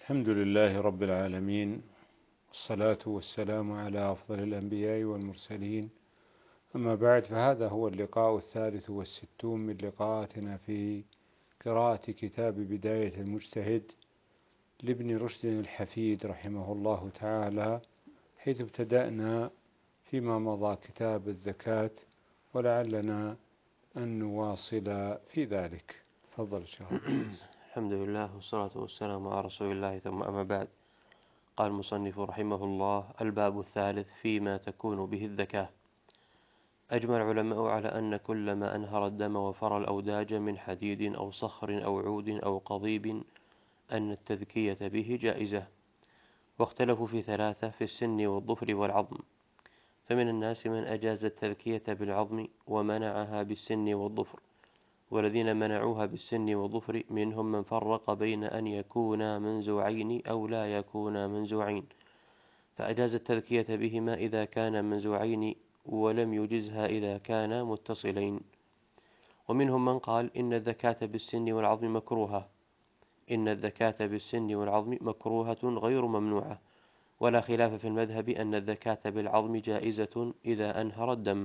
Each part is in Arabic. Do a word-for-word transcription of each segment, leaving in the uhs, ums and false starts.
الحمد لله رب العالمين، والصلاة والسلام على أفضل الأنبياء والمرسلين. أما بعد، فهذا هو اللقاء الثالث والستون من لقاءاتنا في قراءة كتاب بداية المجتهد لابن رشد الحفيد رحمه الله تعالى، حيث ابتدأنا فيما مضى كتاب الزكاة، ولعلنا أن نواصل في ذلك. تفضل شيخ. الحمد لله والصلاة والسلام على رسول الله، ثم أما بعد. قال المصنف رحمه الله: الباب الثالث فيما تكون به الذكاة. أجمع العلماء على أن كل ما أنهر الدم وفر الأوداج من حديد أو صخر أو عود أو قضيب أن التذكية به جائزة، واختلفوا في ثلاثة: في السن والظفر والعظم. فمن الناس من أجاز التذكية بالعظم ومنعها بالسن والظفر، والذين منعوها بالسن والظفر منهم من فرق بين أن يكونا منزوعين أو لا يكونا منزوعين، فأجاز التذكية بهما إذا كان منزوعين، ولم يجزها إذا كان متصلين. ومنهم من قال إن الذكاة بالسن والعظم مكروهة إن الذكاة بالسن والعظم مكروهة غير ممنوعة، ولا خلاف في المذهب أن الذكاة بالعظم جائزة إذا أنهر الدم.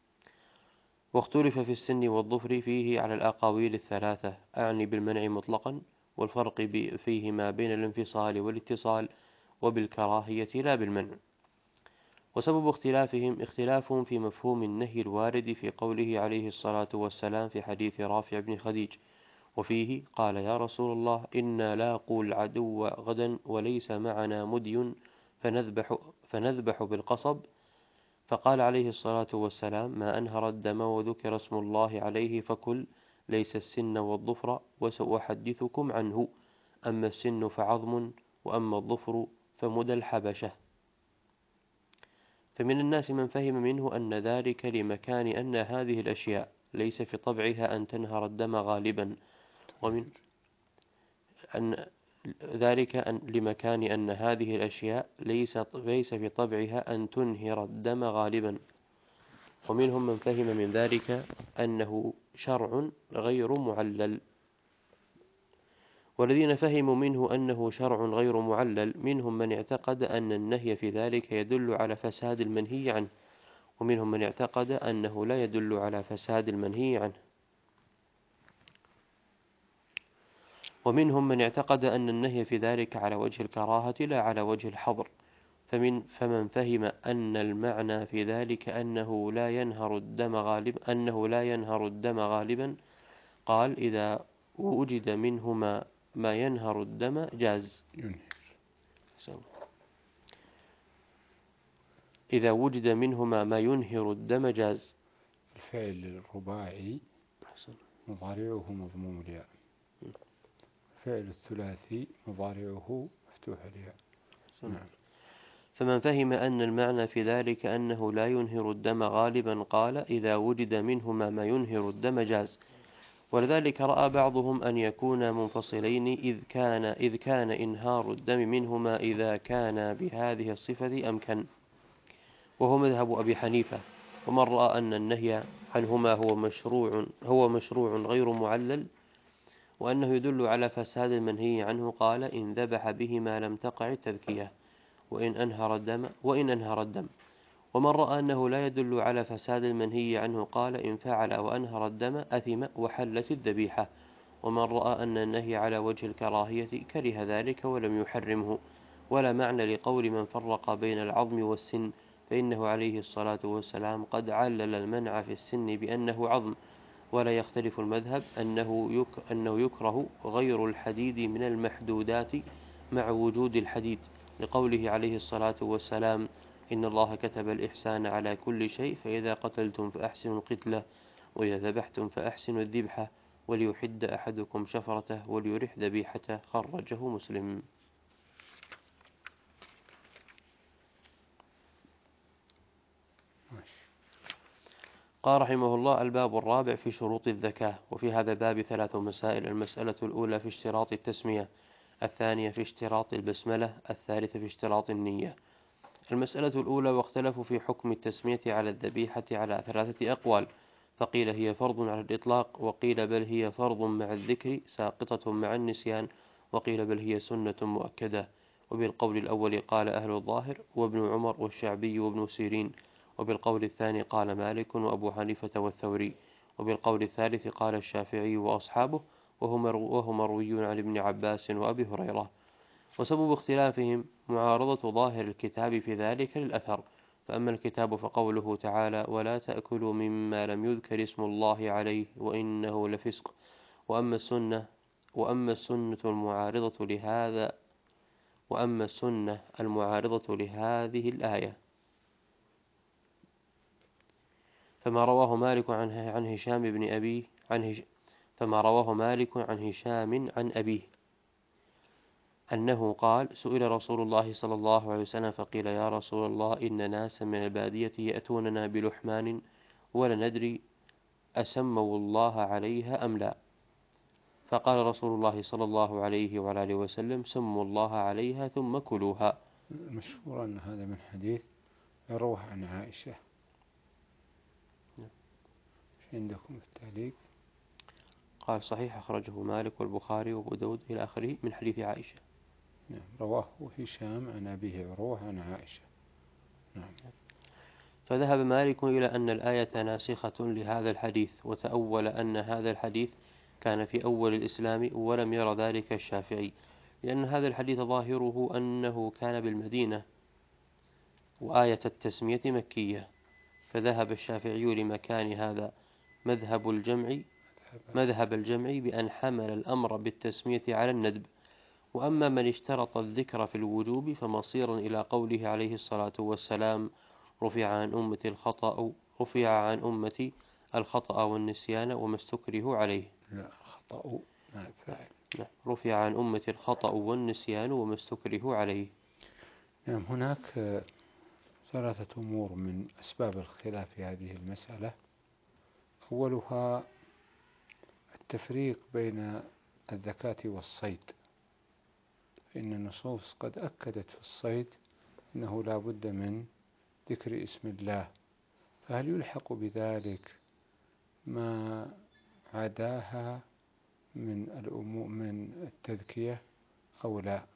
واختلف في السن والظفر فيه على الأقاويل الثلاثة، أعني بالمنع مطلقا، والفرق فيهما بين الانفصال والاتصال، وبالكراهية لا بالمنع. وسبب اختلافهم اختلافهم في مفهوم النهي الوارد في قوله عليه الصلاة والسلام في حديث رافع بن خديج، وفيه قال: يا رسول الله، إنا لاقوا العدو غدا وليس معنا مدي فنذبح, فنذبح بالقصب. فقال عليه الصلاة والسلام: ما أنهر الدم وذكر اسم الله عليه فكل، ليس السن والظفر، وسأحدثكم عنه، أما السن فعظم، وأما الظفر فمدى الحبشة. فمن الناس من فهم منه أن ذلك لمكان أن هذه الأشياء ليس في طبعها أن تنهر الدم غالبا، ومن أن ذلك أن لمكان أن هذه الأشياء ليس ليس في طبعها أن تنهر الدم غالبا. ومنهم من فهم من ذلك أنه شرع غير معلل. والذين فهموا منه أنه شرع غير معلل منهم من اعتقد أن النهي في ذلك يدل على فساد المنهي عنه، ومنهم من اعتقد أنه لا يدل على فساد المنهي عنه، ومنهم من اعتقد أن النهي في ذلك على وجه الكراهة لا على وجه الحظر. فمن فمن فهم أن المعنى في ذلك أنه لا ينهر الدم غالبا أنه لا ينهر الدم غالبا قال: إذا وجد منهما ما ينهر الدم جاز. إذا وجد منهما ما ينهر الدم جاز. الفعل الرباعي مضارعه مضموم الياء، فعل الثلاثي مضارعه مفتوح الياء. نعم. فمن فهم أن المعنى في ذلك أنه لا ينهر الدم غالبا قال: إذا وجد منهما ما ينهر الدم جاز. ولذلك رأى بعضهم أن يكونا منفصلين، إذ كان إذ كان إنهار الدم منهما إذا كان بهذه الصفة أمكن، وهو مذهب أبي حنيفة. ومن رأى أن النهي عنهما هو مشروع هو مشروع غير معلل، وأنه يدل على فساد المنهي عنه، قال: إن ذبح بهما لم تقع التذكية، وإن أنهر الدم وإن أنهر الدم. ومن رأى أنه لا يدل على فساد المنهي عنه قال: إن فعل وأنهر الدم أثم وحلت الذبيحة. ومن رأى أن النهي على وجه الكراهية كره ذلك ولم يحرمه. ولا معنى لقول من فرق بين العظم والسن، فإنه عليه الصلاة والسلام قد علل المنع في السن بأنه عظم. ولا يختلف المذهب أنه يك أنه يكره غير الحديد من المحدودات مع وجود الحديد، لقوله عليه الصلاة والسلام: إن الله كتب الإحسان على كل شيء، فإذا قتلتم فأحسنوا القتلة، وإذا ذبحتم فأحسنوا الذبحة، وليحد أحدكم شفرته وليرح ذبيحته. خرجه مسلم. قال رحمه الله: الباب الرابع في شروط الزكاة. وفي هذا الباب ثلاث مسائل: المسألة الأولى في اشتراط التسمية، الثانية في اشتراط البسملة، الثالثة في اشتراط النية. المسألة الأولى: واختلفوا في حكم التسمية على الذبيحة على ثلاثة أقوال، فقيل هي فرض على الإطلاق، وقيل بل هي فرض مع الذكر ساقطة مع النسيان، وقيل بل هي سنة مؤكدة. وبالقول الأول قال أهل الظاهر وابن عمر والشعبي وابن سيرين، وبالقول الثاني قال مالك وأبو حنيفة والثوري، وبالقول الثالث قال الشافعي وأصحابه، وهو مروي عن ابن عباس وأبي هريرة. وسبب اختلافهم معارضة ظاهر الكتاب في ذلك للأثر. فأما الكتاب فقوله تعالى ولا تأكلوا مما لم يذكر اسم الله عليه وإنه لفسق. وأما السنة وأما السنة المعارضة لهذا وأما السنة المعارضة لهذه الآية فما رواه مالك عن عن هشام بن أبيه عن هش فما رواه مالك عن هشام عن أبيه أنه قال سئل رسول الله صلى الله عليه وسلم فقيل يا رسول الله إن ناسا من البادية يأتوننا بلحمان ولا ندري أسموا الله عليها أم لا، فقال رسول الله صلى الله عليه وعلى آله وسلم سموا الله عليها ثم كلوها. المشهور أن هذا من حديث يروى عن عائشة. ايش عندكم التعليق؟ قال صحيح أخرجه مالك والبخاري وأبو داود إلى آخره من حديث عائشة. نعم، رواه هشام عن أبيه ورواه عن عائشة. نعم. فذهب مالك إلى أن الآية ناسخة لهذا الحديث، وتأول أن هذا الحديث كان في أول الإسلام، ولم ير ذلك الشافعي، لأن هذا الحديث ظاهره أنه كان بالمدينة وآية التسمية مكية، فذهب الشافعي لمكان هذا مذهب الجمع مذهب الجمع بأن حمل الأمر بالتسمية على الندب. وأما من اشترط الذكر في الوجوب فمصيرا إلى قوله عليه الصلاة والسلام رفع عن أمة الخطأ رفع عن أمتي الخطأ والنسيان وما استكره عليه. لا، خطأ نائب فاعل. رفع عن أمة الخطأ والنسيان وما استكره عليه. نعم. هناك ثلاثة أمور من أسباب الخلاف في هذه المسألة. أولها التفريق بين الزكاة والصيد، فإن النصوص قد أكدت في الصيد أنه لا بد من ذكر اسم الله، فهل يلحق بذلك ما عداها من الأمور من التذكية أو لا؟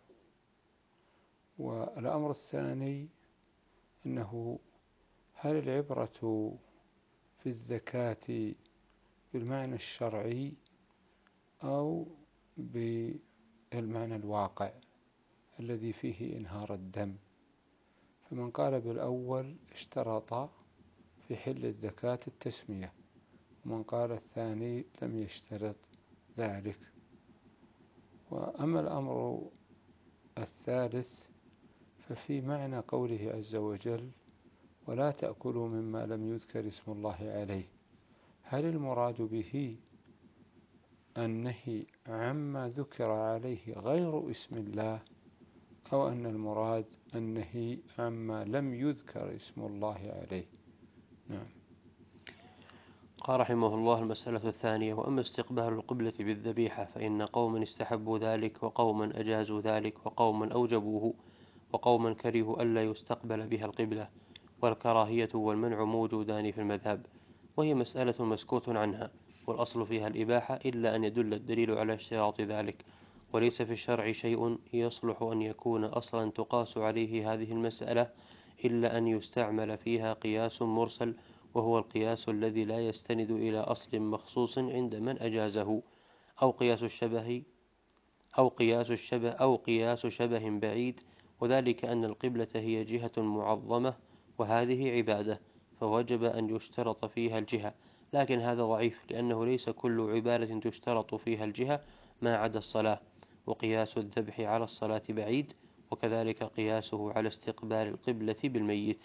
والأمر الثاني أنه هل العبرة في الزكاة بالمعنى الشرعي أو بالمعنى الواقع الذي فيه إنهار الدم؟ فمن قال بالأول اشترط في حل الزكاة التسمية، ومن قال الثاني لم يشترط ذلك. وأما الأمر الثالث ففي معنى قوله عز وجل ولا تأكلوا مما لم يذكر اسم الله عليه، هل المراد به النهي عما ذكر عليه غير اسم الله، أو أن المراد النهي عما لم يذكر اسم الله عليه؟ نعم. قال رحمه الله المسألة الثانية وأما استقبال القبلة بالذبيحة فإن قوما استحبوا ذلك وقوما أجازوا ذلك وقوما أوجبوه وقوما كرهوا ألا يستقبل بها القبلة، والكراهية والمنع موجودان في المذهب، وهي مسألة مسكوت عنها، والأصل فيها الإباحة إلا أن يدل الدليل على اشتراط ذلك، وليس في الشرع شيء يصلح أن يكون أصلا تقاس عليه هذه المسألة إلا أن يستعمل فيها قياس مرسل، وهو القياس الذي لا يستند إلى أصل مخصوص عند من أجازه، أو قياس الشبه أو قياس الشبه أو قياس شبه بعيد، وذلك أن القبلة هي جهة معظمة وهذه عبادة، فوجب أن يشترط فيها الجهة، لكن هذا ضعيف لأنه ليس كل عبادة تشترط فيها الجهة ما عدا الصلاة، وقياس الذبح على الصلاة بعيد، وكذلك قياسه على استقبال القبلة بالميت.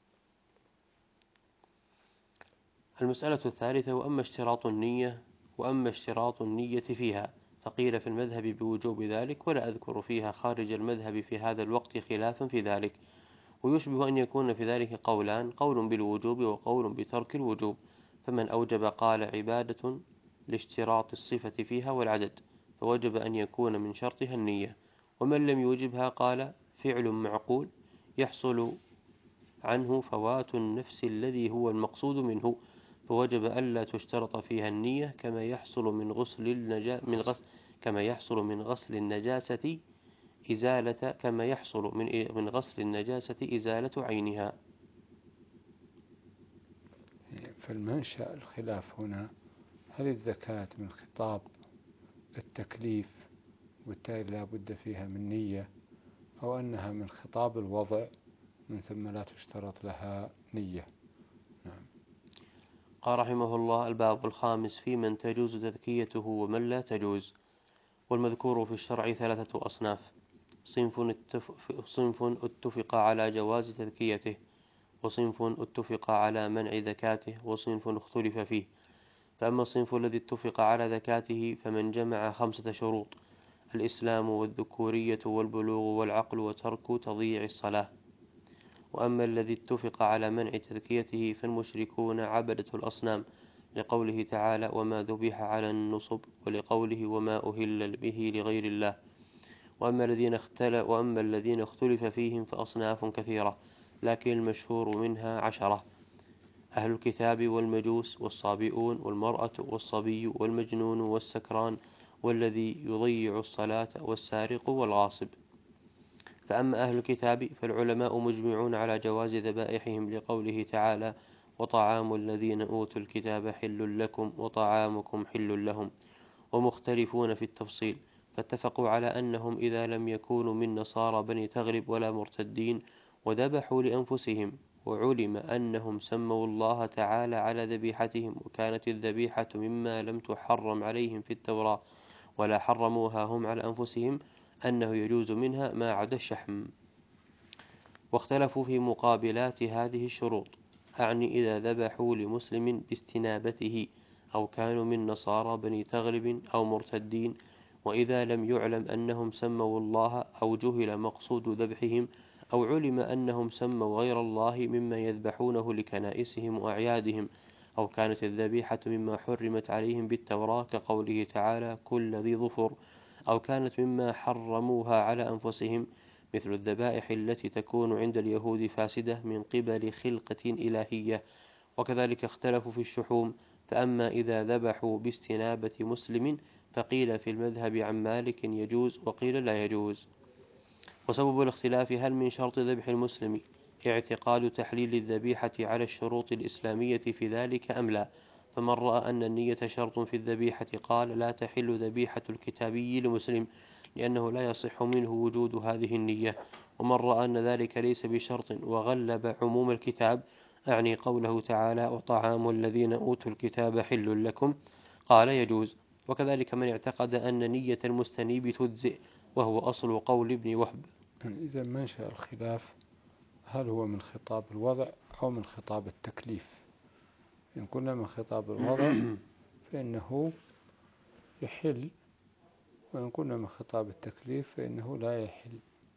المسألة الثالثة وأما اشتراط النية وأما اشتراط النية فيها فقيل في المذهب بوجوب ذلك، ولا أذكر فيها خارج المذهب في هذا الوقت خلافا في ذلك، ويشبه أن يكون في ذلك قولان، قول بالوجوب وقول بترك الوجوب، فمن أوجب قال عبادة لاشتراط الصفة فيها والعدد، فوجب أن يكون من شرطها النية، ومن لم يوجبها قال فعل معقول يحصل عنه فوات النفس الذي هو المقصود منه، فوجب ألا تشترط فيها النية كما يحصل من غسل النجا من غسل كما يحصل من غسل النجاسة إزالة كما يحصل من من غسل النجاسة إزالة عينها. فالمنشأ الخلاف هنا، هل الزكاة من خطاب التكليف وبالتالي لا بد فيها من نية، أو أنها من خطاب الوضع من ثم لا تشترط لها نية؟ نعم. قال رحمه الله: الباب الخامس في من تجوز تذكيته ومن لا تجوز. والمذكور في الشرع ثلاثة أصناف: صنف اتفق, صنف اتفق على جواز تذكيته، وصنف اتفق على منع زكاته، وصنف اختلف فيه. فأما الصنف الذي اتفق على زكاته فمن جمع خمسة شروط: الإسلام والذكورية والبلوغ والعقل وترك تضييع الصلاة. وأما الذي اتفق على منع تذكيته فالمشركون عبدة الأصنام، لقوله تعالى: وما ذبح على النصب، ولقوله: وما أهل به لغير الله. وأما الذين اختلف وأما الذين اختلف فيهم فأصناف كثيرة، لكن المشهور منها عشرة: أهل الكتاب والمجوس والصابئون والمرأة والصبي والمجنون والسكران والذي يضيع الصلاة والسارق والغاصب. فأما أهل الكتاب فالعلماء مجمعون على جواز ذبائحهم، لقوله تعالى: وطعام الذين أوتوا الكتاب حل لكم وطعامكم حل لهم، ومختلفون في التفصيل، فاتفقوا على أنهم إذا لم يكونوا من نصارى بني تغلب ولا مرتدين وذبحوا لأنفسهم وعلم أنهم سموا الله تعالى على ذبيحتهم وكانت الذبيحة مما لم تحرم عليهم في التوراة ولا حرموها هم على أنفسهم، أنه يجوز منها ما عدا الشحم. واختلفوا في مقابلات هذه الشروط، أعني إذا ذبحوا لمسلم باستنابته أو كانوا من نصارى بني تغلب أو مرتدين، وإذا لم يعلم أنهم سموا الله أو جهل مقصود ذبحهم أو علم أنهم سموا غير الله مما يذبحونه لكنائسهم وأعيادهم، أو كانت الذبيحة مما حرمت عليهم بالتوراة كقوله تعالى: كل ذي ظفر، أو كانت مما حرموها على أنفسهم مثل الذبائح التي تكون عند اليهود فاسدة من قبل خلقة إلهية. وكذلك اختلفوا في الشحوم، فأما إذا ذبحوا باستنابة مسلم فقيل في المذهب عن مالك يجوز وقيل لا يجوز. وسبب الاختلاف هل من شرط ذبح المسلم اعتقاد تحليل الذبيحة على الشروط الإسلامية في ذلك أم لا؟ فمن رأى أن النية شرط في الذبيحة قال لا تحل ذبيحة الكتابي لمسلم لأنه لا يصح منه وجود هذه النية. ومن رأى أن ذلك ليس بشرط وغلب عموم الكتاب، أعني قوله تعالى: وطعام الذين أوتوا الكتاب حل لكم، قال يجوز. وكذلك من اعتقد أن نية المستنيب تجزئ، وهو أصل قول ابن وهب. إذا منشأ الخلاف هل هو من خطاب الوضع أو من خطاب التكليف؟ إن كنا من خطاب الوضع فإنه يحل، وإن كنا من خطاب التكليف فإنه لا يحل.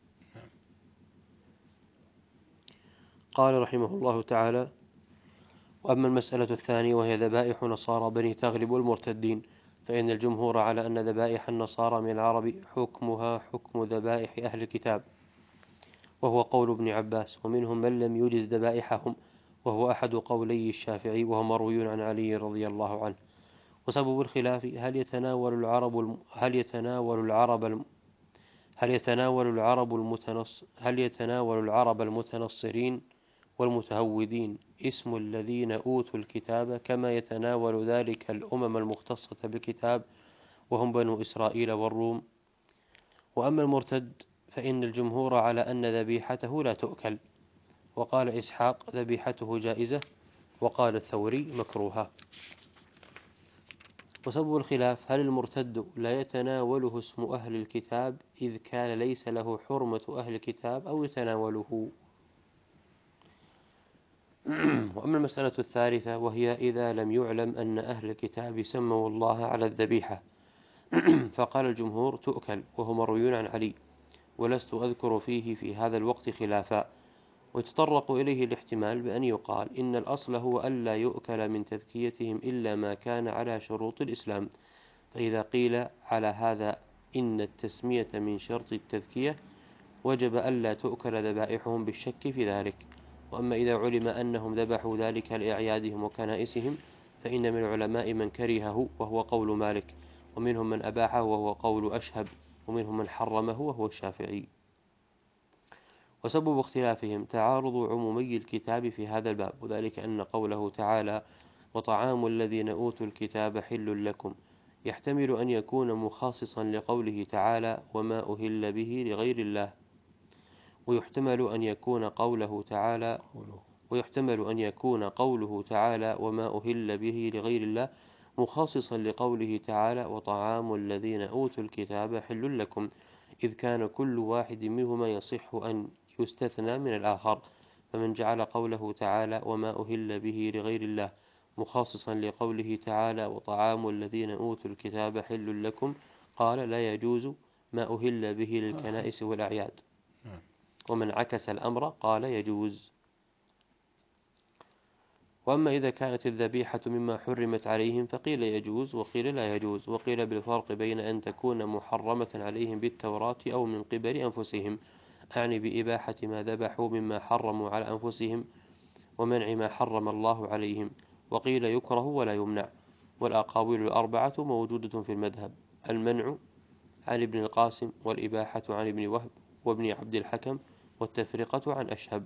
قال رحمه الله تعالى: وأما المسألة الثانية وهي ذبائح نصارى بني تغلب والمرتدين، فإن الجمهور على أن ذبائح النصارى من العرب حكمها حكم ذبائح أهل الكتاب، وهو قول ابن عباس، ومنهم من لم يجز ذبائحهم، وهو أحد قولي الشافعي، وهو مروي عن علي رضي الله عنه. وسبب الخلاف هل يتناول العرب الم... هل يتناول العرب الم... هل يتناول العرب المتنص هل يتناول العرب المتنصرين والمتهودين اسم الذين أوتوا الكتاب كما يتناول ذلك الأمم المختصة بالكتاب وهم بنو إسرائيل والروم. وأما المرتد فإن الجمهور على أن ذبيحته لا تؤكل، وقال إسحاق ذبيحته جائزة، وقال الثوري مكروهة. وسبب الخلاف هل المرتد لا يتناوله اسم أهل الكتاب إذ كان ليس له حرمة أهل الكتاب أو يتناوله. وأما المسألة الثالثة وهي إذا لم يعلم أن أهل الكتاب سموا الله على الذبيحة فقال الجمهور تؤكل، وهو مروي عن علي، ولست أذكر فيه في هذا الوقت خلافا. ويتطرق إليه الاحتمال بأن يقال إن الأصل هو ألا يؤكل من تذكيتهم إلا ما كان على شروط الإسلام، فإذا قيل على هذا إن التسمية من شرط التذكية وجب ألا تؤكل ذبائحهم بالشك في ذلك. وأما إذا علم أنهم ذبحوا ذلك لأعيادهم وكنائسهم فإن من العلماء من كرهه، وهو قول مالك، ومنهم من أباحه وهو قول أشهب، ومنهم من حرمه وهو الشافعي. وسبب اختلافهم تعارض عمومي الكتاب في هذا الباب، وذلك أن قوله تعالى وطعام الذين أوتوا الكتاب حل لكم يحتمل أن يكون مخصصا لقوله تعالى وما أهل به لغير الله، ويحتمل أن يكون قوله تعالى ويحتمل أن يكون قوله تعالى وما أهل به لغير الله مخصصا لقوله تعالى وطعام الذين أوتوا الكتاب حل لكم، إذ كان كل واحد منهما يصح أن يستثنى من الآخر. فمن جعل قوله تعالى وما أهل به لغير الله مخصصا لقوله تعالى وطعام الذين أوتوا الكتاب حل لكم قال لا يجوز ما أهل به للكنائس والأعياد، ومن عكس الأمر قال يجوز. وأما إذا كانت الذبيحة مما حرمت عليهم فقيل يجوز وقيل لا يجوز، وقيل بالفرق بين أن تكون محرمة عليهم بالتوراة أو من قبل أنفسهم، أعني بإباحة ما ذبحوا مما حرموا على أنفسهم ومنع ما حرم الله عليهم، وقيل يكره ولا يمنع. والأقاويل الأربعة موجودة في المذهب: المنع عن ابن القاسم، والإباحة عن ابن وهب وابن عبد الحكم، والتفرقة عن أشهب.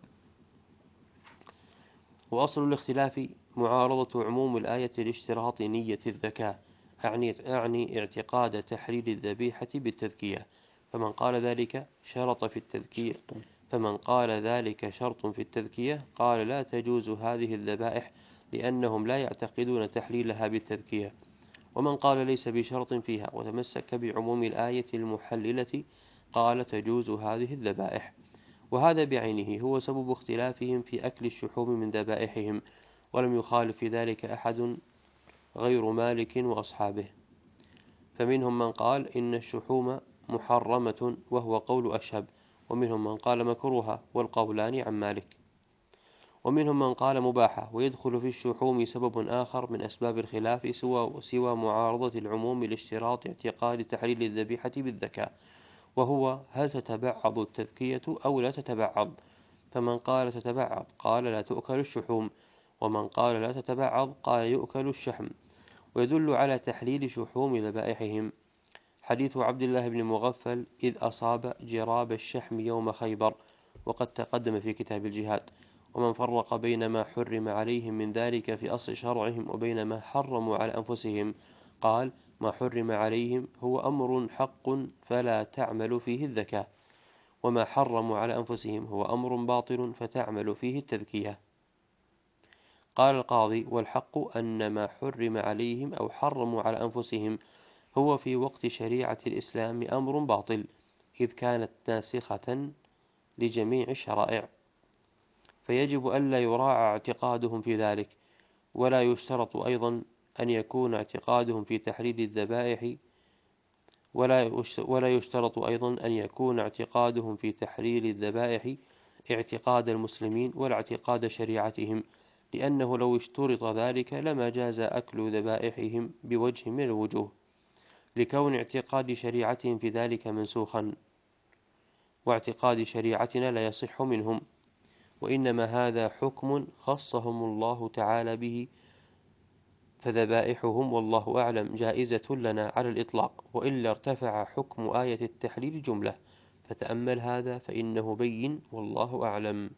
وأصل الاختلاف معارضة عموم الآية لاشتراط نية الذكاة، أعني, أعني اعتقاد تحليل الذبيحة بالتذكية، فمن قال ذلك شرط في التذكية فمن قال ذلك شرط في التذكية قال لا تجوز هذه الذبائح لأنهم لا يعتقدون تحليلها بالتذكية. ومن قال ليس بشرط فيها وتمسك بعموم الآية المحللة قال تجوز هذه الذبائح. وهذا بعينه هو سبب اختلافهم في أكل الشحوم من ذبائحهم، ولم يخالف في ذلك أحد غير مالك وأصحابه. فمنهم من قال إن الشحوم محرمة وهو قول أشهب، ومنهم من قال مكروها والقولان عن مالك، ومنهم من قال مباحة. ويدخل في الشحوم سبب آخر من أسباب الخلاف سوى, سوى معارضة العموم لاشتراط اعتقاد تحليل الذبيحة بالذكاء، وهو هل تتبعض التذكية أو لا تتبعض. فمن قال تتبعض قال لا تؤكل الشحوم، ومن قال لا تتبعض قال يؤكل الشحم. ويدل على تحليل شحوم ذبائحهم حديث عبد الله بن مغفل إذ أصاب جراب الشحم يوم خيبر، وقد تقدم في كتاب الجهاد. ومن فرق بين ما حرم عليهم من ذلك في أصل شرعهم وبين ما حرموا على أنفسهم قال ما حرم عليهم هو أمر حق فلا تعمل فيه الذكاء، وما حرموا على أنفسهم هو أمر باطل فتعمل فيه التذكية. قال القاضي والحق أن ما حرم عليهم أو حرموا على أنفسهم هو في وقت شريعة الإسلام أمر باطل، إذ كانت ناسخة لجميع الشرائع، فيجب ألا يراعى اعتقادهم في ذلك. ولا يشترط أيضا أن يكون اعتقادهم في تحليل الذبائح ولا ولا يشترط أيضا أن يكون اعتقادهم في تحليل الذبائح اعتقاد المسلمين ولا اعتقاد شريعتهم، لأنه لو اشترط ذلك لما جاز أكل ذبائحهم بوجه من الوجوه، لكون اعتقاد شريعتهم في ذلك منسوخا، واعتقاد شريعتنا لا يصح منهم، وإنما هذا حكم خصهم الله تعالى به، فذبائحهم والله أعلم جائزة لنا على الإطلاق، وإلا ارتفع حكم آية التحليل جملة، فتأمل هذا فإنه بين والله أعلم.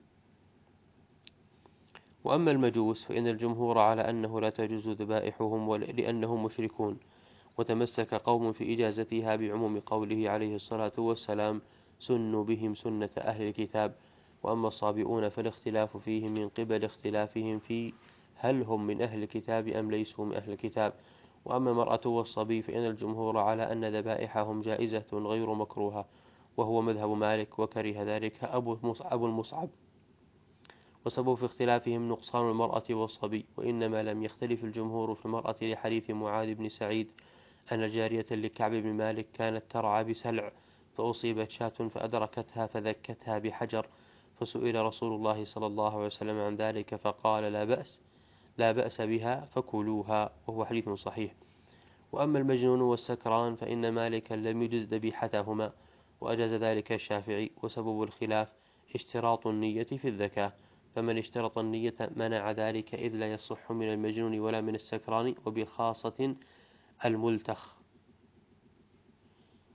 وأما المجوس فإن الجمهور على أنه لا تجوز ذبائحهم لأنهم مشركون، وتمسك قوم في إجازتها بعموم قوله عليه الصلاة والسلام سنوا بهم سنة أهل الكتاب. وأما الصابئون فالاختلاف فيهم من قبل اختلافهم في هل هم من أهل الكتاب أم ليسوا من أهل الكتاب. وأما المرأة والصبي فإن الجمهور على أن ذبائحهم جائزة غير مكروهة، وهو مذهب مالك، وكره ذلك أبو المصعب. وسبب في اختلافهم نقصان المرأة والصبي، وإنما لم يختلف الجمهور في المرأة لحديث معاذ بن سعيد أن جارية لكعب بن مالك كانت ترعى بسلع فأصيبت شاة فأدركتها فذكتها بحجر، فسئل رسول الله صلى الله عليه وسلم عن ذلك فقال لا بأس لا بأس بها فكلوها، وهو حديث صحيح. وأما المجنون والسكران فإن مالكا لم يجز ذبيحتهما، وأجاز ذلك الشافعي. وسبب الخلاف اشتراط النية في الذكاء، فمن اشترط النية منع ذلك إذ لا يصح من المجنون ولا من السكران، وبخاصة الملتخ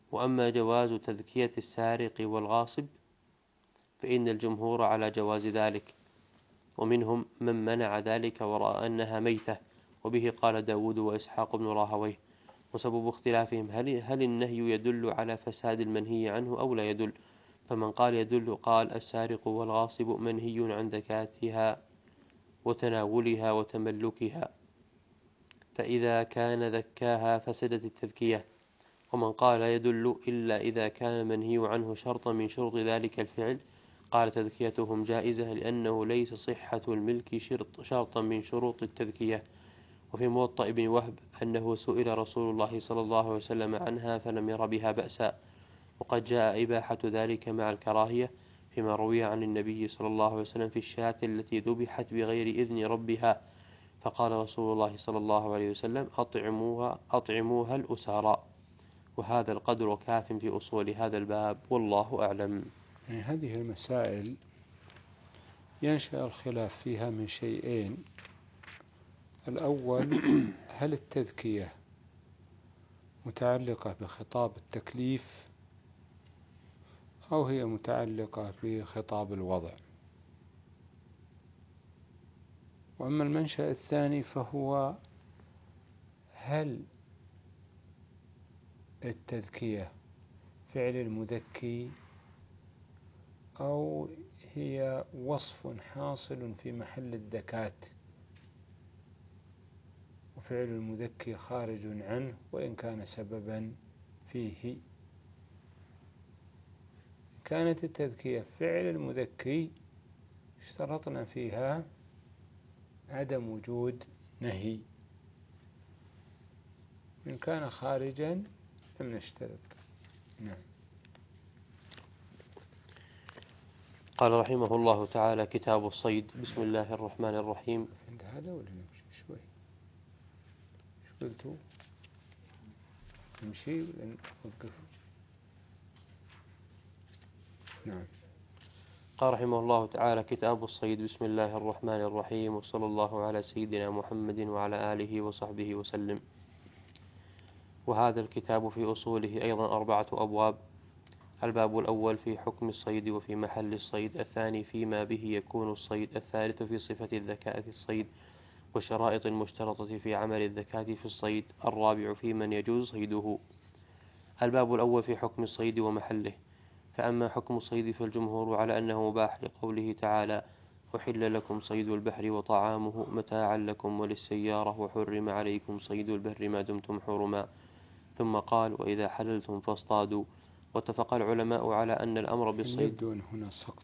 وأما جواز تذكية السارق والغاصب فإن الجمهور على جواز ذلك، ومنهم من منع ذلك ورأى أنها ميتة، وبه قال داود وإسحاق بن راهويه. وسبب اختلافهم هل, هل النهي يدل على فساد المنهي عنه أو لا يدل؟ فمن قال يدل قال السارق والغاصب منهي عن زكاتها وتناولها وتملكها، فإذا كان ذكاها فسدت التذكية. ومن قال يدل إلا إذا كان منهي عنه شرطا من شروط ذلك الفعل قال تذكيتهم جائزة، لأنه ليس صحة الملك شرط شرطا من شروط التذكية. وفي موطأ ابن وهب أنه سئل رسول الله صلى الله عليه وسلم عنها فلم ير بها بأسا، وقد جاء إباحة ذلك مع الكراهية فيما روي عن النبي صلى الله عليه وسلم في الشاة التي ذبحت بغير إذن ربها، فقال رسول الله صلى الله عليه وسلم أطعموها, أطعموها الأسارى. وهذا القدر كاف في أصول هذا الباب، والله أعلم. يعني هذه المسائل ينشأ الخلاف فيها من شيئين. الأول، هل التذكية متعلقة بخطاب التكليف أو هي متعلقة بخطاب الوضع؟ وأما المنشأ الثاني فهو هل التذكية فعل المذكي أو هي وصف حاصل في محل الذكاة، وفعل المذكي خارج عنه وإن كان سببا فيه. كانت التذكية فعل المذكي اشترطنا فيها عدم وجود نهي، إن كان خارجا لم نشترط. نعم. قال رحمه الله تعالى: كتاب الصيد. بسم الله الرحمن الرحيم. عند هذا ولا نمشي شوي؟ ايش قلتوا؟ نمشي ولا نوقف؟ نعم. قال رحمه الله تعالى: كتاب الصيد. بسم الله الرحمن الرحيم، وصلى الله على سيدنا محمد وعلى آله وصحبه وسلم. وهذا الكتاب في أصوله أيضا أربعة أبواب: الباب الأول في حكم الصيد وفي محل الصيد، الثاني فيما به يكون الصيد، الثالث في صفة الذكاء في الصيد والشرائط المشترطة في عمل الذكاة في الصيد، الرابع في من يجوز صيده. الباب الأول في حكم الصيد ومحله. فأما حكم الصيد فالجمهور على أنه مباح لقوله تعالى: أحل لكم صيد البحر وطعامه متاعا لكم وللسيارة وحرم عليكم صيد البر ما دمتم حرما، ثم قال: وإذا حللتم فاصطادوا. واتفق العلماء على أن الأمر بالصيد. يبدو أن هنا سقط،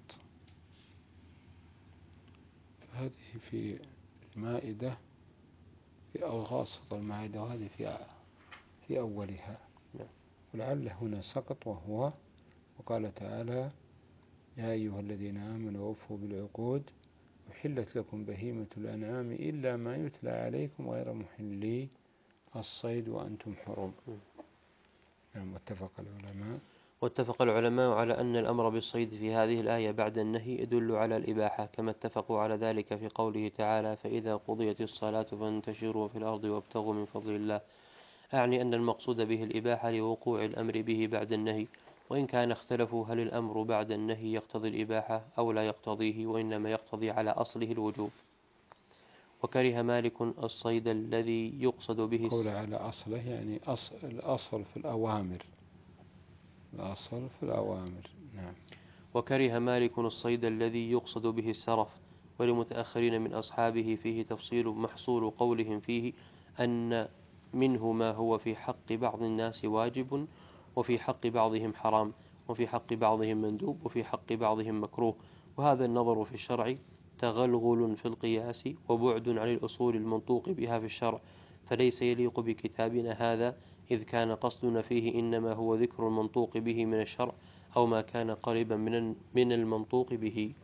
هذه في المائدة، في أواسط المائدة، وهذه في في أولها، ولعل هنا سقط، وهو وقال تعالى: يا أيها الذين آمنوا أوفوا بالعقود أحلت لكم بهيمة الأنعام إلا ما يتلى عليكم غير محلي الصيد وأنتم حرم. نعم. واتفق العلماء واتفق العلماء على أن الأمر بالصيد في هذه الآية بعد النهي يدل على الإباحة، كما اتفقوا على ذلك في قوله تعالى: فإذا قضيت الصلاة فانتشروا في الأرض وابتغوا من فضل الله، أعني أن المقصود به الإباحة لوقوع الأمر به بعد النهي، وإن كان اختلفوا هل الأمر بعد النهي يقتضي الإباحة أو لا يقتضيه، وإنما يقتضي على أصله الوجوب. وكره مالك الصيد الذي يقصد به قول على أصله يعني أصل الأصل في الأوامر، الأصل في الأوامر. نعم. وكره مالك الصيد الذي يقصد به السرف، ولمتأخرين من أصحابه فيه تفصيل محصول قولهم فيه أن منه ما هو في حق بعض الناس واجب، وفي حق بعضهم حرام، وفي حق بعضهم مندوب، وفي حق بعضهم مكروه. وهذا النظر في الشرع تغلغل في القياس وبعد عن الأصول المنطوق بها في الشرع، فليس يليق بكتابنا هذا، إذ كان قصدنا فيه إنما هو ذكر المنطوق به من الشرع أو ما كان قريبا من من المنطوق به.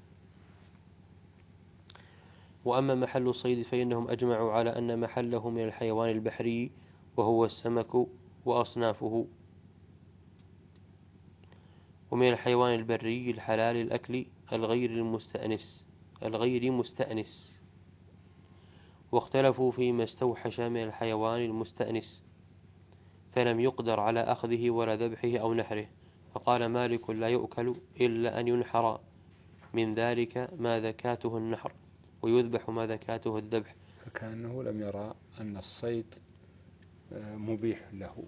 وأما محل الصيد فإنهم أجمعوا على أن محله من الحيوان البحري وهو السمك وأصنافه، ومن الحيوان البري الحلال الأكل الغير المستأنس الغير مستأنس واختلفوا فيما استوحش من الحيوان المستأنس، فلم يقدر على أخذه ولا ذبحه أو نحره، فقال مالك لا يؤكل إلا أن ينحر من ذلك ما ذكاته النحر، ويذبح ما ذكاته الذبح. فكأنه لم يرى أن الصيد مبيح له.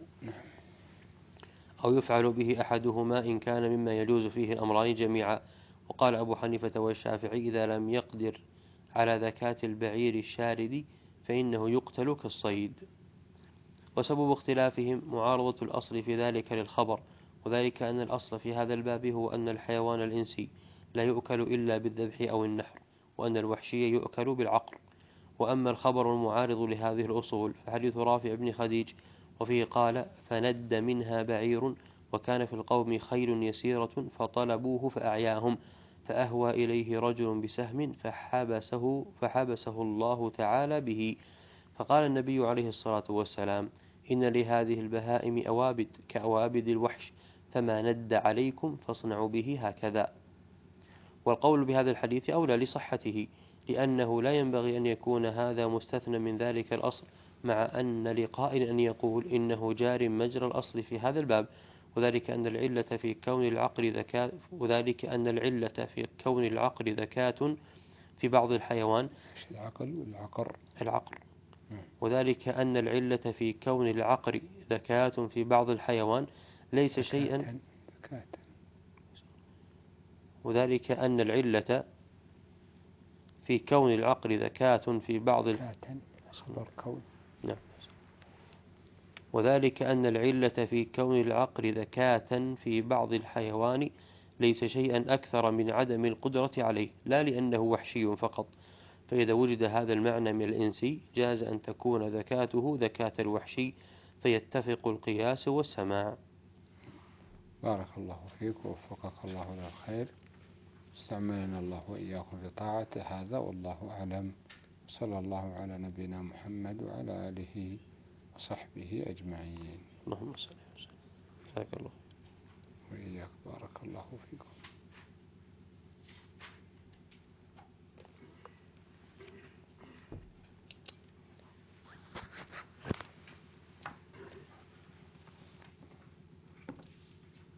أو يفعل به أحدهما إن كان مما يجوز فيه الأمران جميعا. وقال أبو حنيفة والشافعي إذا لم يقدر على ذكاة البعير الشارد فإنه يقتل كالصيد. وسبب اختلافهم معارضة الأصل في ذلك للخبر، وذلك أن الأصل في هذا الباب هو أن الحيوان الإنسي لا يؤكل إلا بالذبح أو النحر، وأن الوحشي يؤكل بالعقر. وأما الخبر المعارض لهذه الأصول فحديث رافع بن خديج، وفيه قال فند منها بعير وكان في القوم خيل يسيرة فطلبوه فأعياهم، فأهوى إليه رجل بسهم فحبسه, فحبسه الله تعالى به. فقال النبي عليه الصلاة والسلام إن لهذه البهائم أوابد كأوابد الوحش، فما ند عليكم فاصنعوا به هكذا. والقول بهذا الحديث أولى لصحته، لأنه لا ينبغي أن يكون هذا مستثنى من ذلك الأصل، مع أن لقائل أن يقول إنه جار مجرى الأصل في هذا الباب، وذلك أن العلة في كون العقل ذكاء وذلك أن العلة في كون العقل ذكاة في بعض الحيوان العقل والعقر العقر وذلك أن العلة في كون العقر ذكاة في بعض الحيوان ليس شيئا وذلك أن العلة في كون العقل ذكاة في بعض ال... نعم. وذلك أن العلة في كون العقل ذكاة في بعض الحيوان ليس شيئا أكثر من عدم القدرة عليه، لا لأنه وحشي فقط. فإذا وجد هذا المعنى من الإنسي جاز أن تكون ذكاته ذكاة الوحشي، فيتفق القياس والسماع. بارك الله فيك ووفقك الله للخير، استعملنا الله وإياكم في طاعته هذا، والله أعلم. صلى الله على نبينا محمد وعلى آله وصحبه أجمعين. اللهم صل وسلم. جزاك الله وإياك، بارك الله فيكم.